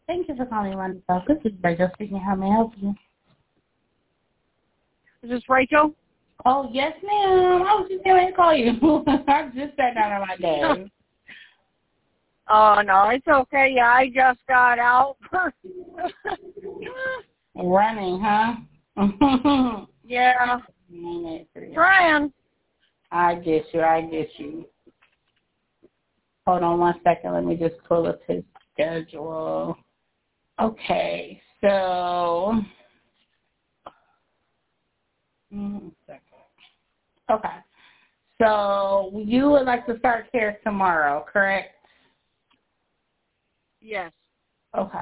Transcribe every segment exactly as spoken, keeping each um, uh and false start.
Thank you for calling Wonderful. This is Rachel speaking. How may I help you? Is this Rachel? Oh, yes, ma'am. I was just going to call you. I just sat down on my desk. Oh, no, it's okay. Yeah, I just got out. Running, huh? Yeah. Trying. I get you. I get you. Hold on one second. Let me just pull up his schedule. Okay, so one second. Okay, so you would like to start care tomorrow, correct? Yes. Okay.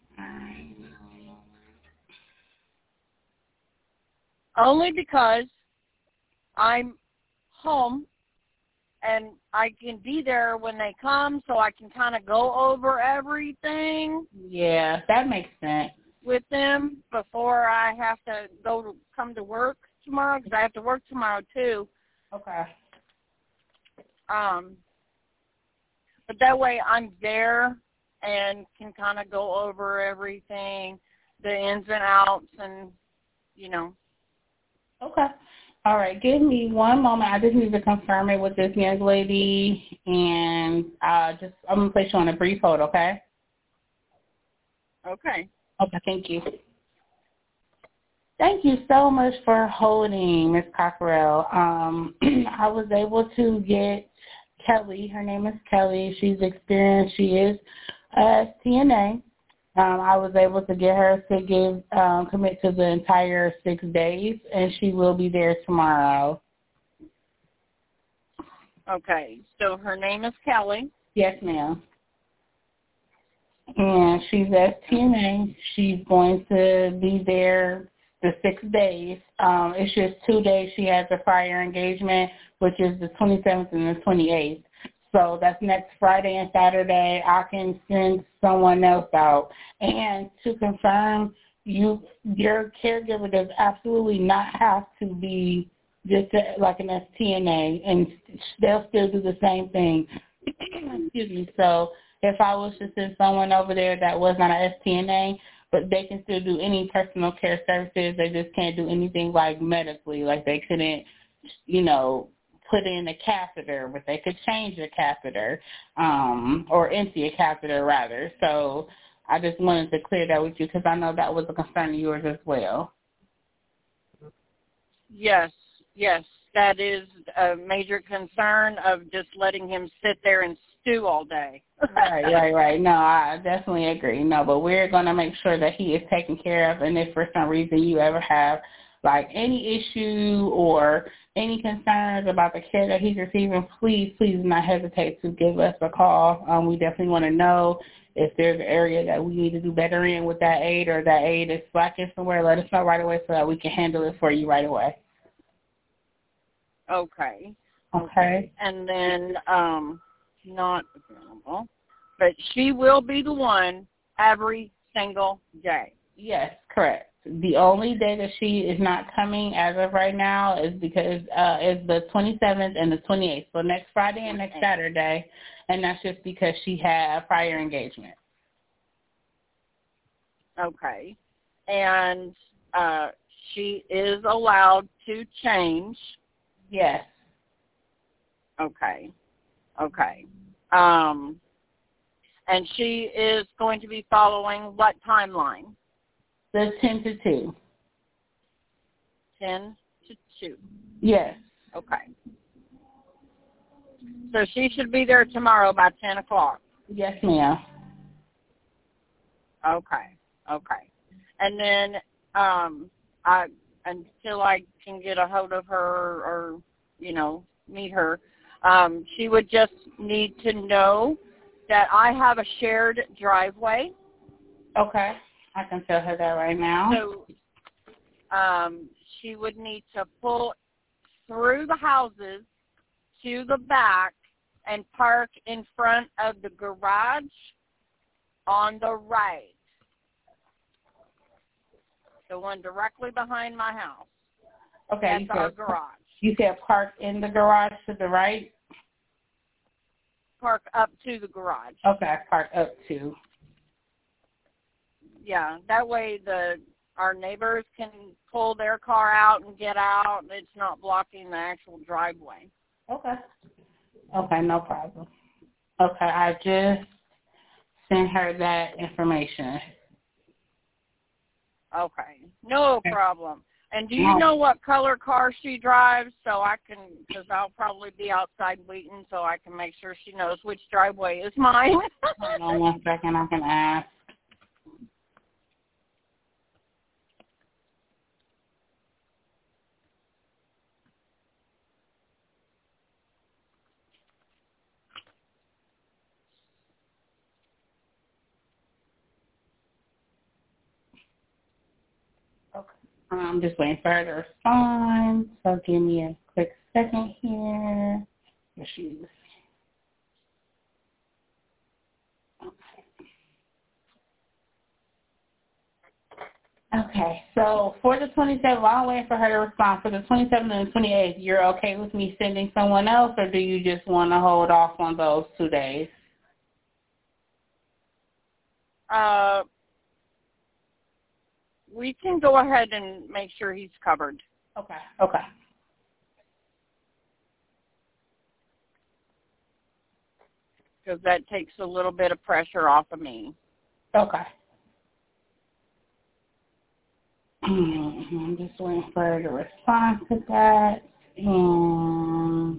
Only because I'm home and I can be there when they come, so I can kind of go over everything. Yeah, that makes sense. With them before I have to go to come to work tomorrow, because I have to work tomorrow too. Okay. Um, but that way I'm there and can kind of go over everything, the ins and outs, and you know. Okay. All right. Give me one moment. I just need to confirm it with this young lady, and uh, just I'm gonna place you on a brief hold. Okay. Okay. Okay. Thank you. Thank you so much for holding, Miz Cockrell. Um, I was able to get Kelly. Her name is Kelly. She's experienced. She is a T N A. Um, I was able to get her to give um, commit to the entire six days, and she will be there tomorrow. Okay. So her name is Kelly. Yes, ma'am. And she's at T N A. She's going to be there the six days. Um, it's just two days she has a prior engagement, which is the twenty-seventh and the twenty-eighth. So that's next Friday and Saturday. I can send someone else out. And to confirm, you your caregiver does absolutely not have to be just a, like an S T N A, and they'll still do the same thing. Excuse me. So if I was to send someone over there that was not an S T N A, but they can still do any personal care services, they just can't do anything like medically, like they couldn't, you know, put in a catheter, but they could change a catheter, um, or empty a catheter rather. So I just wanted to clear that with you because I know that was a concern of yours as well. Yes, yes, that is a major concern of just letting him sit there and stew all day. Right, right, right. No, I definitely agree. No, but we're going to make sure that he is taken care of, and if for some reason you ever have like any issue or any concerns about the care that he's receiving, please, please do not hesitate to give us a call. Um, we definitely want to know if there's an area that we need to do better in with that aid, or that aid is slacking somewhere. Let us know right away so that we can handle it for you right away. Okay. Okay. And then, um, not available, but she will be the one every single day. Yes, correct. The only day that she is not coming as of right now is because uh, is the twenty-seventh and the twenty-eighth. So next Friday and next Saturday, and that's just because she had a prior engagement. Okay. And uh, she is allowed to change. Yes. Okay. Okay. Um, and she is going to be following what timeline? The ten to two. ten to two. Yes. Okay. So she should be there tomorrow by ten o'clock. Yes, ma'am. Okay. Okay. And then um, I until I can get a hold of her or, you know, meet her, um, she would just need to know that I have a shared driveway. Okay. I can tell her that right now. So um, she would need to pull through the houses to the back and park in front of the garage on the right. The one directly behind my house. Okay. That's our garage. You said park in the garage to the right? Park up to the garage. Okay, park up to. yeah, that way the our neighbors can pull their car out and get out. It's not blocking the actual driveway. Okay. Okay, no problem. Okay, I just sent her that information. Okay, no problem. And do you know what color car she drives, so I can, because I'll probably be outside waiting, so I can make sure she knows which driveway is mine. Hold on one second, I can ask. Okay. I'm just waiting for her to respond, so give me a quick second here. Here she is. Okay, so for the twenty-seventh, while I'm waiting for her to respond, for the twenty-seventh and the twenty-eighth, you're okay with me sending someone else, or do you just want to hold off on those two days? Uh, we can go ahead and make sure he's covered. Okay, okay. Because that takes a little bit of pressure off of me. Okay. I'm just waiting for her to respond to that. And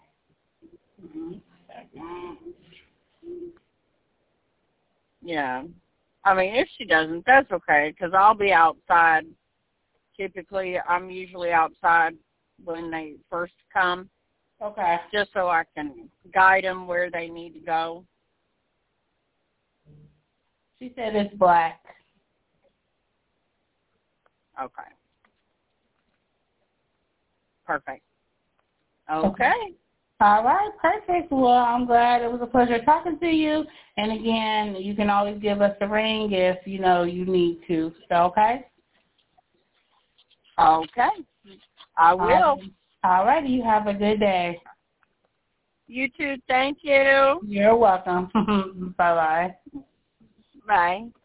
yeah. I mean, if she doesn't, that's okay, because I'll be outside. Typically, I'm usually outside when they first come. Okay. Just so I can guide them where they need to go. She said it's black. Okay. Perfect. Okay. okay. All right, perfect. Well, I'm glad it was a pleasure talking to you. And again, you can always give us a ring if, you know, you need to. So, okay? Okay. I will. Um, all righty. You have a good day. You too. Thank you. You're welcome. Bye-bye. Bye.